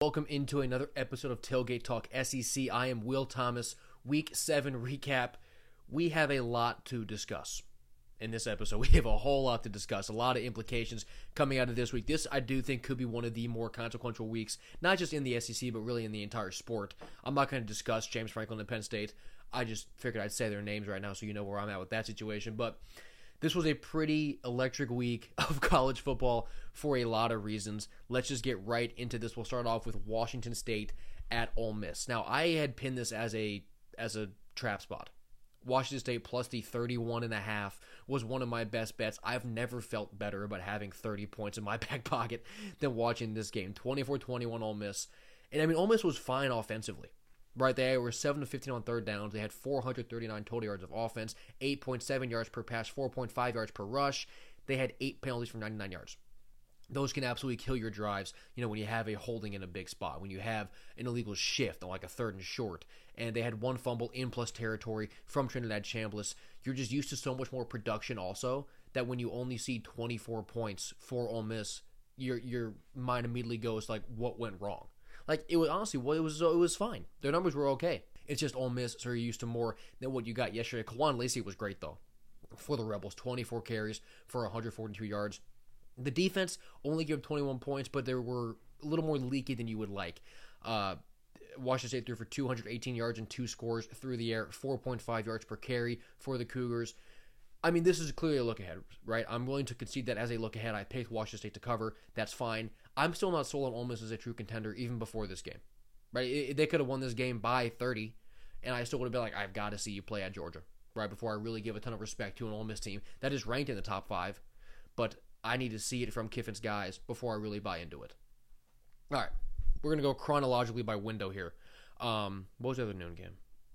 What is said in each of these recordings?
Welcome into another episode of Tailgate Talk SEC. I am Will Thomas. Week 7 recap. We have a lot to discuss in this episode. We have a whole lot to discuss, a lot of implications coming out of this week. This, I do think, could be one of the more consequential weeks, not just in the SEC, but really in the entire sport. I'm not going to discuss James Franklin and Penn State. I just figured I'd say their names right now so you know where I'm at with that situation. But this was a pretty electric week of college football for a lot of reasons. Let's just get right into this. We'll start off with Washington State at Ole Miss. Now, I had pinned this as a trap spot. Washington State plus the 31.5 was one of my best bets. I've never felt better about having 30 points in my back pocket than watching this game. 24-21 Ole Miss. And I mean, Ole Miss was fine offensively. Right, they were 7 of 15 on third downs. They had 439 total yards of offense, 8.7 yards per pass, 4.5 yards per rush. They had 8 penalties for 99 yards. Those can absolutely kill your drives, when you have a holding in a big spot, when you have an illegal shift, like a third and short. And they had one fumble in plus territory from Trinidad Chambliss. You're just used to so much more production also that when you only see 24 points for Ole Miss, your mind immediately goes like, what went wrong? Like, it was honestly, it was fine. Their numbers were okay. It's just Ole Miss, so you're used to more than what you got yesterday. Kawan Lacey was great, though, for the Rebels. 24 carries for 142 yards. The defense only gave 21 points, but they were a little more leaky than you would like. Washington State threw for 218 yards and 2 scores through the air, 4.5 yards per carry for the Cougars. I mean, this is clearly a look ahead, right? I'm willing to concede that as a look ahead. I picked Washington State to cover. That's fine. I'm still not sold on Ole Miss as a true contender even before this game, right? They could have won this game by 30, and I still would have been like, I've got to see you play at Georgia, right, before I really give a ton of respect to an Ole Miss team that is ranked in the top 5, but I need to see it from Kiffin's guys before I really buy into it. All right, we're going to go chronologically by window here. What was the other noon game?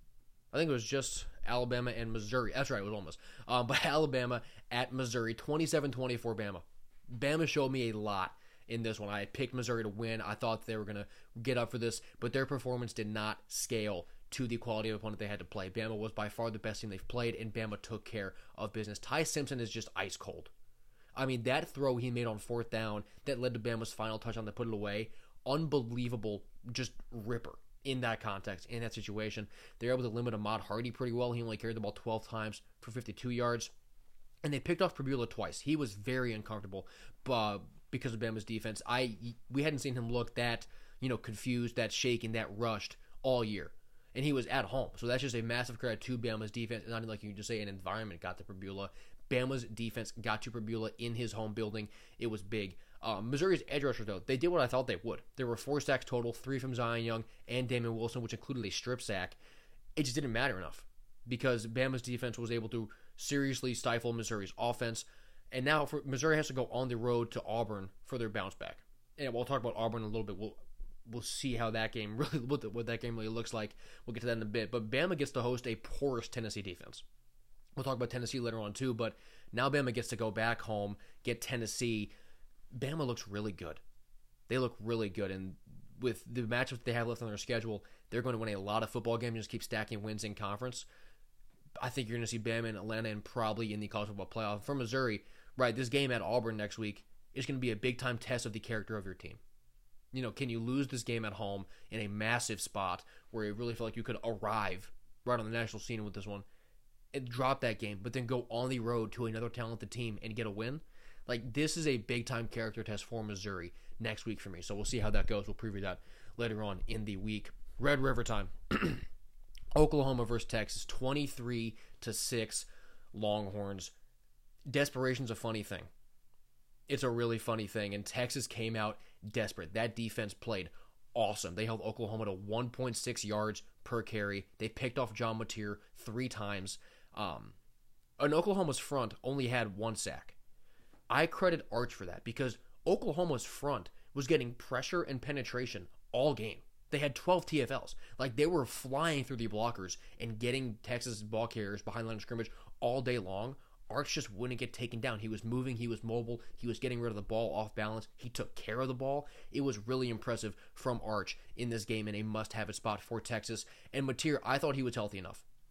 I think it was just Alabama and Missouri. That's right, it was Ole Miss. But Alabama at Missouri, 27-24 Bama. Bama showed me a lot in this one. I had picked Missouri to win. I thought they were going to get up for this, but their performance did not scale to the quality of opponent they had to play. Bama was by far the best team they've played, and Bama took care of business. Ty Simpson is just ice cold. I mean, that throw he made on fourth down that led to Bama's final touchdown that put it away, unbelievable, just ripper. In that context, in that situation, they're able to limit Ahmad Hardy pretty well. He only carried the ball 12 times for 52 yards. And they picked off Prebula twice. He was very uncomfortable because of Bama's defense. We hadn't seen him look that, confused, that shaken, that rushed all year. And he was at home. So that's just a massive credit to Bama's defense. And not like you can just say an environment got to Prebula. Bama's defense got to Prebula in his home building. It was big. Missouri's edge rushers, though, they did what I thought they would. There were 4 sacks total, 3 from Zion Young and Damon Wilson, which included a strip sack. It just didn't matter enough because Bama's defense was able to seriously stifle Missouri's offense. And now Missouri has to go on the road to Auburn for their bounce back. And we'll talk about Auburn in a little bit. We'll see how that game really, what that game really looks like. We'll get to that in a bit. But Bama gets to host a porous Tennessee defense. We'll talk about Tennessee later on too, but now Bama gets to go back home, get Tennessee. Bama looks really good. They look really good, and with the matchups they have left on their schedule, they're going to win a lot of football games and just keep stacking wins in conference. I think you're going to see Bama and Atlanta and probably in the college football playoff. For Missouri, right, this game at Auburn next week is going to be a big-time test of the character of your team. Can you lose this game at home in a massive spot where you really feel like you could arrive right on the national scene with this one and drop that game, but then go on the road to another talented team and get a win? Like, this is a big-time character test for Missouri next week for me. So we'll see how that goes. We'll preview that later on in the week. Red River time. Oklahoma versus Texas, 23-6 Longhorns. Desperation's a funny thing. It's a really funny thing, and Texas came out desperate. That defense played awesome. They held Oklahoma to 1.6 yards per carry. They picked off John Mateer 3 times. And Oklahoma's front only had 1 sack. I credit Arch for that because Oklahoma's front was getting pressure and penetration all game. They had 12 TFLs. Like, they were flying through the blockers and getting Texas ball carriers behind the line of scrimmage all day long. Arch just wouldn't get taken down. He was moving. He was mobile. He was getting rid of the ball off balance. He took care of the ball. It was really impressive from Arch in this game and a must-have it spot for Texas. And Mateer, I thought he was healthy enough.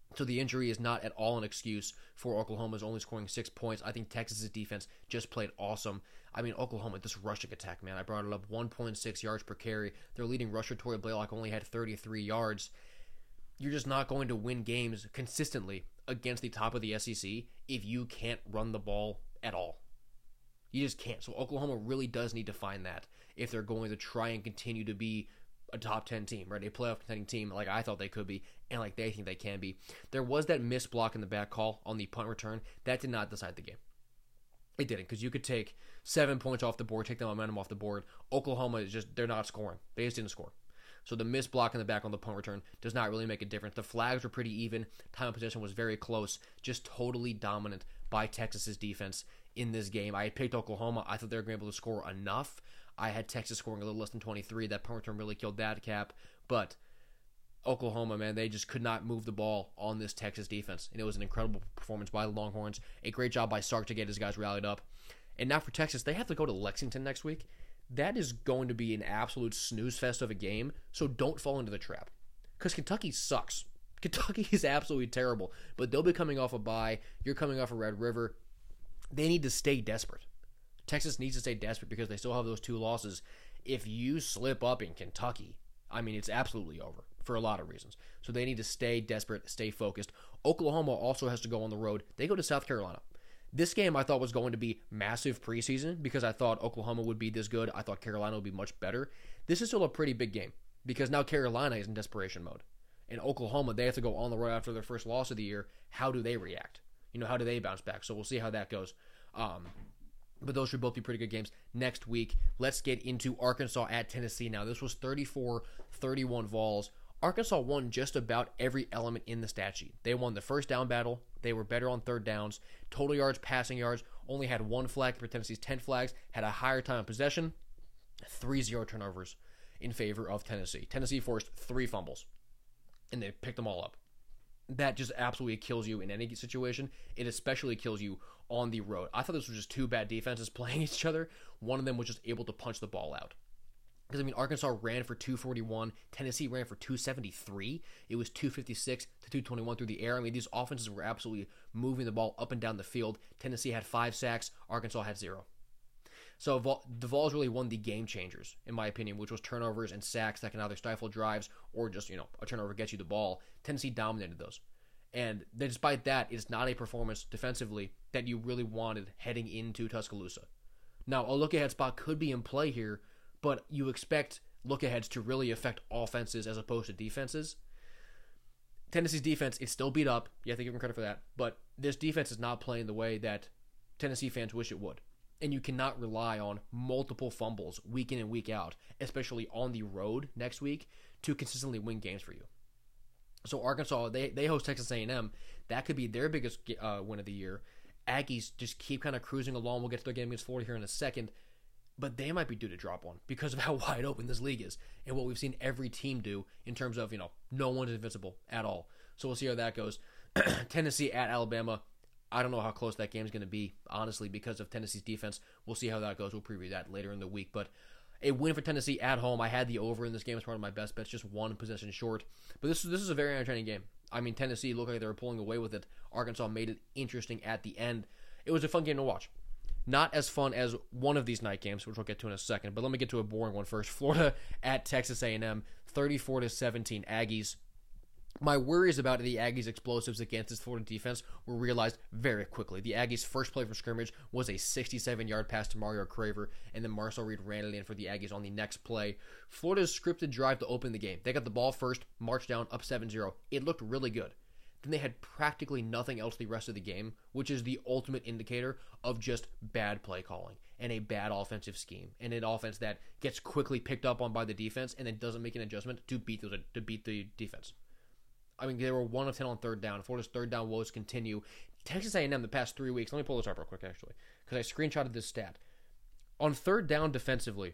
So the injury is not at all an excuse for Oklahoma's only scoring 6 points. I think Texas's defense just played awesome. I mean, Oklahoma, this rushing attack, man, I brought it up, 1.6 yards per carry. Their leading rusher, Torrey Blaylock, only had 33 yards. You're just not going to win games consistently against the top of the SEC if you can't run the ball at all. You just can't. So Oklahoma really does need to find that if they're going to try and continue to be a top 10 team, right? A playoff contending team like I thought they could be and like they think they can be. There was that missed block in the back call on the punt return. That did not decide the game. It didn't, because you could take 7 points off the board, take the momentum off the board. Oklahoma is just, they're not scoring. They just didn't score. So the missed block in the back on the punt return does not really make a difference. The flags were pretty even. Time of possession was very close. Just totally dominant by Texas's defense in this game. I had picked Oklahoma. I thought they were going to be able to score enough. I had Texas scoring a little less than 23. That punt return really killed that cap. But Oklahoma, man, they just could not move the ball on this Texas defense. And it was an incredible performance by the Longhorns. A great job by Sark to get his guys rallied up. And now for Texas, they have to go to Lexington next week. That is going to be an absolute snooze fest of a game, so don't fall into the trap. Because Kentucky sucks. Kentucky is absolutely terrible, but they'll be coming off a bye. You're coming off a Red River. They need to stay desperate. Texas needs to stay desperate because they still have those 2 losses. If you slip up in Kentucky, I mean, it's absolutely over for a lot of reasons. So they need to stay desperate, stay focused. Oklahoma also has to go on the road. They go to South Carolina. This game I thought was going to be massive preseason because I thought Oklahoma would be this good. I thought Carolina would be much better. This is still a pretty big game because now Carolina is in desperation mode. And Oklahoma, they have to go on the road after their first loss of the year. How do they react? How do they bounce back? So we'll see how that goes. But those should both be pretty good games next week. Let's get into Arkansas at Tennessee now. This was 34-31 Vols. Arkansas won just about every element in the stat sheet. They won the first down battle. They were better on third downs. Total yards, passing yards, only had 1 flag for Tennessee's 10 flags, had a higher time of possession, 3-0 turnovers in favor of Tennessee. Tennessee forced 3 fumbles, and they picked them all up. That just absolutely kills you in any situation. It especially kills you on the road. I thought this was just 2 bad defenses playing each other. One of them was just able to punch the ball out. Because, Arkansas ran for 241. Tennessee ran for 273. It was 256 to 221 through the air. These offenses were absolutely moving the ball up and down the field. Tennessee had 5 sacks. Arkansas had 0. So the Vols really won the game changers, in my opinion, which was turnovers and sacks that can either stifle drives or just, a turnover gets you the ball. Tennessee dominated those. And despite that, it's not a performance defensively that you really wanted heading into Tuscaloosa. Now, a look-ahead spot could be in play here, but you expect look-aheads to really affect offenses as opposed to defenses. Tennessee's defense is still beat up. You have to give them credit for that. But this defense is not playing the way that Tennessee fans wish it would. And you cannot rely on multiple fumbles week in and week out, especially on the road next week, to consistently win games for you. So Arkansas, they host Texas A&M. That could be their biggest win of the year. Aggies just keep kind of cruising along. We'll get to their game against Florida here in a second. But they might be due to drop one because of how wide open this league is and what we've seen every team do in terms of, no one's invincible at all. So we'll see how that goes. Tennessee at Alabama. I don't know how close that game's going to be, honestly, because of Tennessee's defense. We'll see how that goes. We'll preview that later in the week. But a win for Tennessee at home. I had the over in this game as part of my best bets, just 1 possession short. But this is a very entertaining game. Tennessee looked like they were pulling away with it. Arkansas made it interesting at the end. It was a fun game to watch. Not as fun as one of these night games, which we'll get to in a second. But let me get to a boring one first. Florida at Texas A&M, 34-17 Aggies. My worries about the Aggies' explosives against this Florida defense were realized very quickly. The Aggies' first play from scrimmage was a 67-yard pass to Mario Craver, and then Marcel Reed ran it in for the Aggies on the next play. Florida's scripted drive to open the game. They got the ball first, marched down, up 7-0. It looked really good. Then they had practically nothing else the rest of the game, which is the ultimate indicator of just bad play calling and a bad offensive scheme and an offense that gets quickly picked up on by the defense and then doesn't make an adjustment to beat the defense. They were 1 of 10 on third down. Florida's third down woes continue. Texas A&M the past 3 weeks, let me pull this up real quick, actually, because I screenshotted this stat. On third down defensively,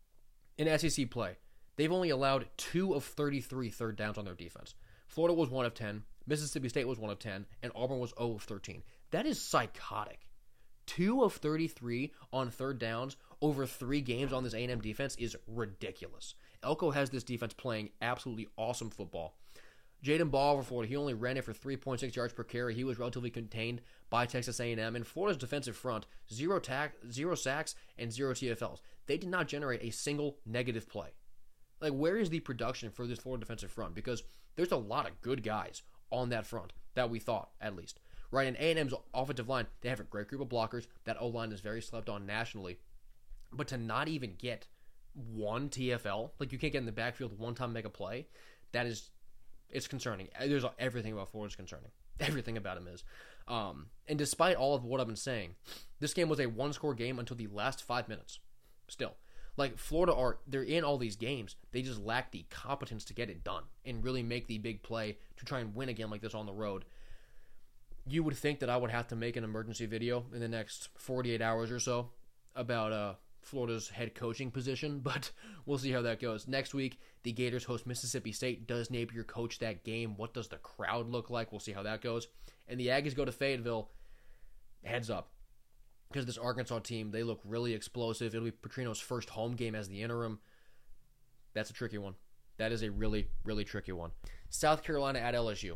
in SEC play, they've only allowed 2 of 33 third downs on their defense. Florida was 1 of 10. Mississippi State was 1 of 10. And Auburn was 0 of 13. That is psychotic. 2 of 33 on third downs over 3 games on this A&M defense is ridiculous. Elko has this defense playing absolutely awesome football. Jaden Ball for Florida, he only ran it for 3.6 yards per carry. He was relatively contained by Texas A&M. And Florida's defensive front, 0 sacks and 0 TFLs. They did not generate a single negative play. Like, where is the production for this Florida defensive front? Because there's a lot of good guys on that front, that we thought, at least. Right, and A&M's offensive line, they have a great group of blockers. That O-line is very slept on nationally. But to not even get one TFL, like you can't get in the backfield one time make a play, it's concerning. There's everything about Florida's concerning. Everything about him is. And despite all of what I've been saying, this game was a one-score game until the last 5 minutes. Still. Like, Florida they're in all these games. They just lack the competence to get it done and really make the big play to try and win again like this on the road. You would think that I would have to make an emergency video in the next 48 hours or so about Florida's head coaching position, but we'll see how that goes. Next week, the Gators host Mississippi State. Does Napier coach that game? What does the crowd look like? We'll see how that goes. And the Aggies go to Fayetteville. Heads up. Because this Arkansas team, they look really explosive. It'll be Petrino's first home game as the interim. That's a tricky one. That is a really, really tricky one. South Carolina at LSU.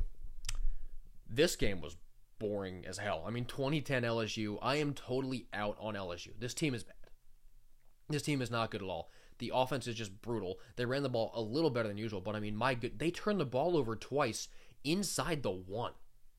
This game was boring as hell. I mean, 2010 LSU. I am totally out on LSU. This team is bad. This team is not good at all. The offense is just brutal. They ran the ball a little better than usual, but I mean, they turned the ball over twice inside the 1.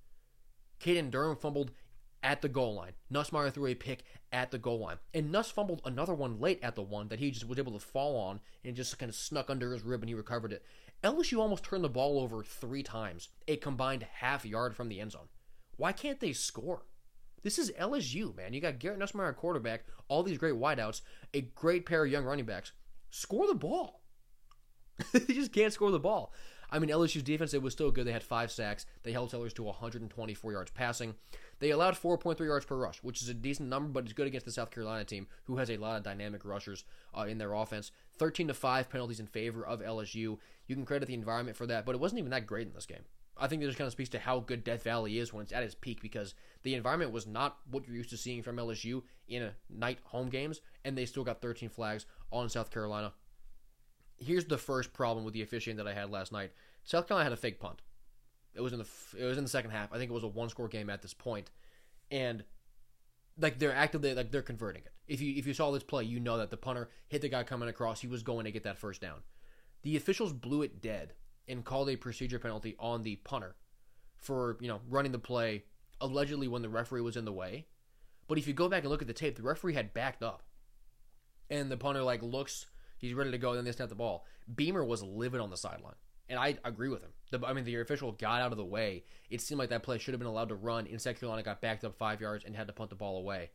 Caden Durham fumbled at the goal line. Nussmeier threw a pick at the goal line. And Nuss fumbled another one late at the 1 that he just was able to fall on and just kind of snuck under his rib and he recovered it. LSU almost turned the ball over 3 times, a combined half yard from the end zone. Why can't they score? This is LSU, man. You got Garrett Nussmeier at quarterback, all these great wideouts, a great pair of young running backs. Score the ball. They just can't score the ball. I mean, LSU's defense, it was still good. They had 5 sacks. They held Sellers to 124 yards passing. They allowed 4.3 yards per rush, which is a decent number, but it's good against the South Carolina team, who has a lot of dynamic rushers in their offense. 13-5 penalties in favor of LSU. You can credit the environment for that, but it wasn't even that great in this game. I think that just kind of speaks to how good Death Valley is when it's at its peak, because the environment was not what you're used to seeing from LSU in a night home games, and they still got 13 flags on South Carolina. Here's the first problem with the officiating that I had last night. South Carolina had a fake punt. It was in the second half. I think it was a one-score game at this point, and like they're converting it. If you saw this play, you know that the punter hit the guy coming across. He was going to get that first down. The officials blew it dead and called a procedure penalty on the punter for, running the play allegedly when the referee was in the way. But if you go back and look at the tape, the referee had backed up. And the punter looks, he's ready to go, and then they snap the ball. Beamer was livid on the sideline. And I agree with him. The official got out of the way. It seemed like that play should have been allowed to run. South Carolina got backed up 5 yards and had to punt the ball away.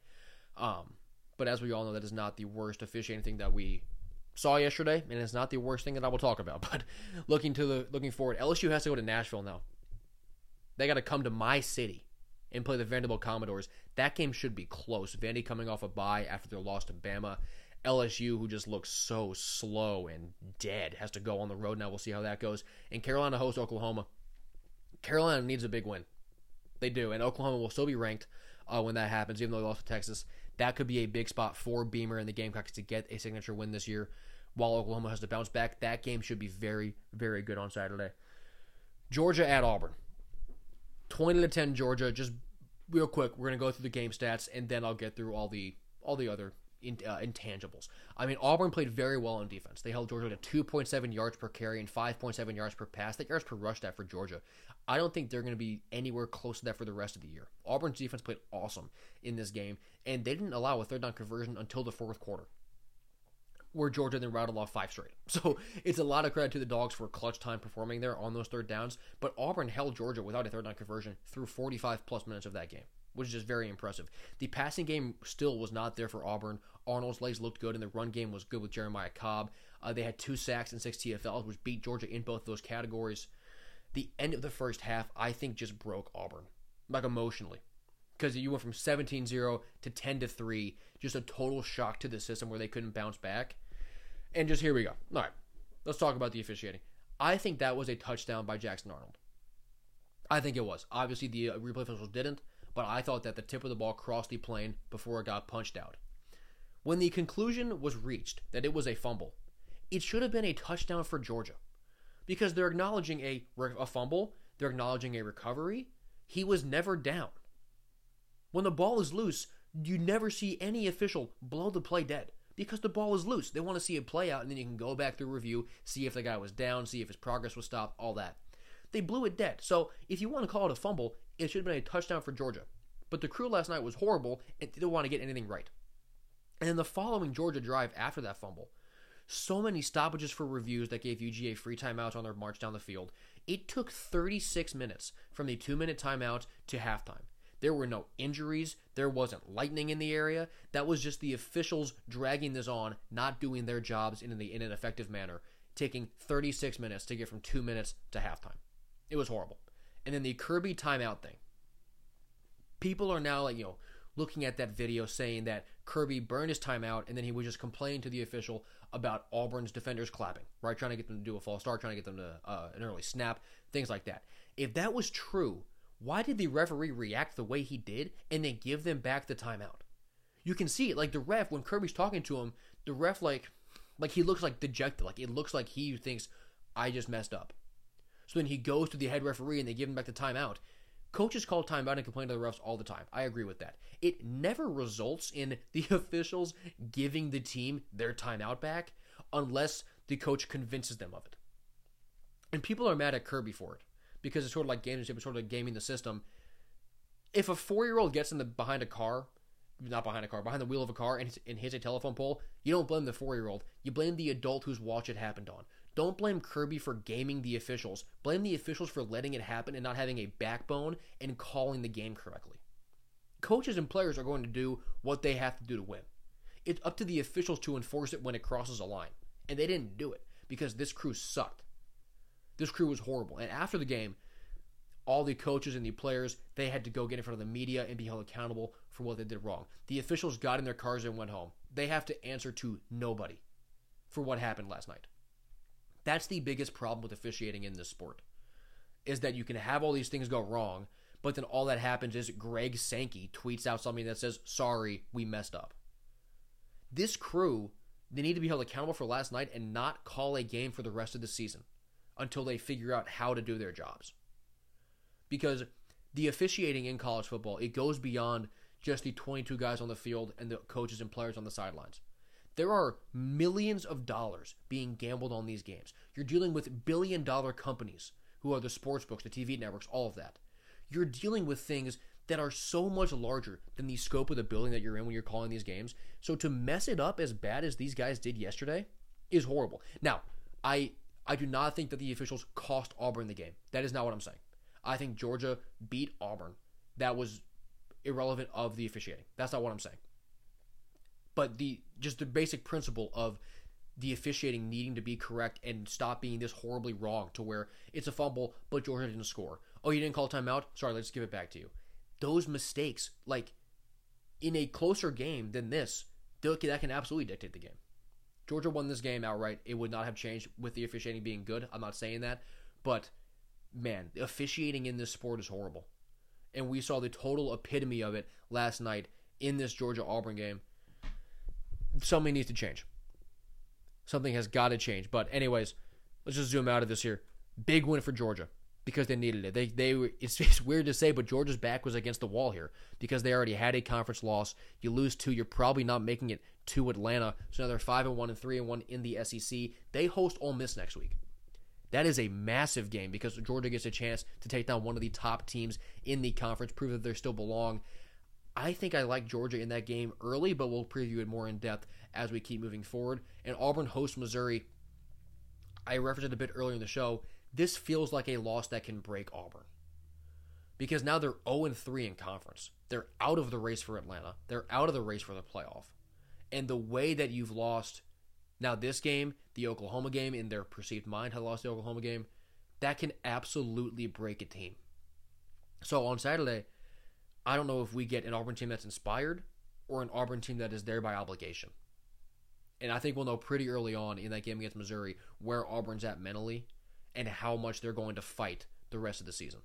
But as we all know, that is not the worst officiating thing that we saw yesterday, and it's not the worst thing that I will talk about. But looking forward, LSU has to go to Nashville now. They got to come to my city and play the Vanderbilt Commodores. That game should be close. Vandy coming off a bye after their loss to Bama. LSU, who just looks so slow and dead, has to go on the road now. We'll see how that goes. And Carolina hosts Oklahoma. Carolina needs a big win. They do, and Oklahoma will still be ranked when that happens, even though they lost to Texas. That could be a big spot for Beamer and the Gamecocks to get a signature win this year, while Oklahoma has to bounce back. That game should be very, very good on Saturday. Georgia at Auburn. 20-10 Georgia. Just real quick, we're going to go through the game stats, and then I'll get through all the other intangibles. I mean, Auburn played very well on defense. They held Georgia to 2.7 yards per carry and 5.7 yards per pass. That yards per rush stat for Georgia. I don't think they're going to be anywhere close to that for the rest of the year. Auburn's defense played awesome in this game, and they didn't allow a third down conversion until the fourth quarter, where Georgia then rattled off 5 straight. So it's a lot of credit to the Dogs for clutch time performing there on those third downs, but Auburn held Georgia without a third down conversion through 45-plus minutes of that game, which is just very impressive. The passing game still was not there for Auburn. Arnold's legs looked good, and the run game was good with Jeremiah Cobb. They had 2 sacks and 6 TFLs, which beat Georgia in both those categories. The end of the first half, I think, just broke Auburn, emotionally. Because you went from 17-0 to 10-3, just a total shock to the system where they couldn't bounce back. And just here we go. All right, let's talk about the officiating. I think that was a touchdown by Jackson Arnold. I think it was. Obviously, the replay officials didn't, but I thought that the tip of the ball crossed the plane before it got punched out. When the conclusion was reached that it was a fumble, it should have been a touchdown for Georgia. because they're acknowledging a fumble, they're acknowledging a recovery. He was never down. When the ball is loose, you never see any official blow the play dead because the ball is loose. They want to see it play out, and then you can go back through review, see if the guy was down, see if his progress was stopped, all that. They blew it dead. So if you want to call it a fumble, it should have been a touchdown for Georgia. But the crew last night was horrible and didn't want to get anything right. And then the following Georgia drive after that fumble, so many stoppages for reviews that gave UGA free timeouts on their march down the field. It took 36 minutes from the 2-minute timeout to halftime. There were no injuries. There wasn't lightning in the area. That was just the officials dragging this on, not doing their jobs in an effective manner, taking 36 minutes to get from 2 minutes to halftime. It was horrible. And then the Kirby timeout thing. People are now looking at that video saying that Kirby burned his timeout and then he was just complaining to the official about Auburn's defenders clapping, right? Trying to get them to do a false start, trying to get them to an early snap, things like that. If that was true, why did the referee react the way he did and then give them back the timeout? You can see it, like the ref, when Kirby's talking to him, the ref like he looks like dejected. Like it looks like he thinks, I just messed up. So then he goes to the head referee and they give him back the timeout. Coaches call timeout and complain to the refs all the time. I agree with that. It never results in the officials giving the team their timeout back unless the coach convinces them of it. And people are mad at Kirby for it because it's sort of like gamesmanship, it's sort of like gaming the system. If a 4-year-old gets behind the wheel of a car and hits a telephone pole, you don't blame the 4-year-old. You blame the adult whose watch it happened on. Don't blame Kirby for gaming the officials. Blame the officials for letting it happen and not having a backbone and calling the game correctly. Coaches and players are going to do what they have to do to win. It's up to the officials to enforce it when it crosses a line. And they didn't do it because this crew sucked. This crew was horrible. And after the game, all the coaches and the players, they had to go get in front of the media and be held accountable for what they did wrong. The officials got in their cars and went home. They have to answer to nobody for what happened last night. That's the biggest problem with officiating in this sport, is that you can have all these things go wrong, but then all that happens is Greg Sankey tweets out something that says, sorry, we messed up. This crew, they need to be held accountable for last night and not call a game for the rest of the season until they figure out how to do their jobs. Because the officiating in college football, it goes beyond just the 22 guys on the field and the coaches and players on the sidelines. There are millions of dollars being gambled on these games. You're dealing with billion-dollar companies who are the sports books, the TV networks, all of that. You're dealing with things that are so much larger than the scope of the building that you're in when you're calling these games. So to mess it up as bad as these guys did yesterday is horrible. Now, I do not think that the officials cost Auburn the game. That is not what I'm saying. I think Georgia beat Auburn. That was irrelevant of the officiating. That's not what I'm saying. But just the basic principle of the officiating needing to be correct and stop being this horribly wrong to where it's a fumble, but Georgia didn't score. Oh, you didn't call timeout? Sorry, let's give it back to you. Those mistakes, like in a closer game than this, that can absolutely dictate the game. Georgia won this game outright. It would not have changed with the officiating being good. I'm not saying that. But, man, the officiating in this sport is horrible. And we saw the total epitome of it last night in this Georgia-Auburn game. Something needs to change. Something has got to change. But anyways, let's just zoom out of this here. Big win for Georgia because they needed it. It's weird to say, but Georgia's back was against the wall here because they already had a conference loss. You lose 2, you're probably not making it to Atlanta. So now they're 5-1 and 3-1 in the SEC. They host Ole Miss next week. That is a massive game because Georgia gets a chance to take down one of the top teams in the conference, prove that they still belong. I think I like Georgia in that game early, but we'll preview it more in depth as we keep moving forward. And Auburn hosts Missouri. I referenced it a bit earlier in the show. This feels like a loss that can break Auburn. Because now they're 0-3 in conference. They're out of the race for Atlanta. They're out of the race for the playoff. And the way that you've lost, now this game, the Oklahoma game, in their perceived mind had lost the Oklahoma game, that can absolutely break a team. So on Saturday, I don't know if we get an Auburn team that's inspired or an Auburn team that is there by obligation. And I think we'll know pretty early on in that game against Missouri where Auburn's at mentally and how much they're going to fight the rest of the season.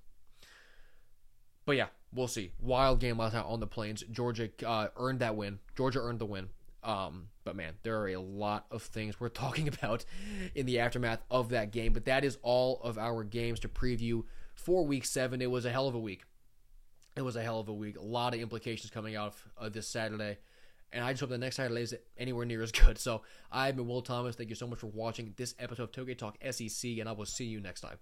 But yeah, we'll see. Wild game last night on the Plains. Georgia earned that win. Georgia earned the win. But But man, there are a lot of things we're talking about in the aftermath of that game. But that is all of our games to preview for Week 7. It was a hell of a week. A lot of implications coming out of this Saturday. And I just hope the next Saturday is anywhere near as good. So I've been Will Thomas. Thank you so much for watching this episode of Tailgate Talk SEC, and I will see you next time.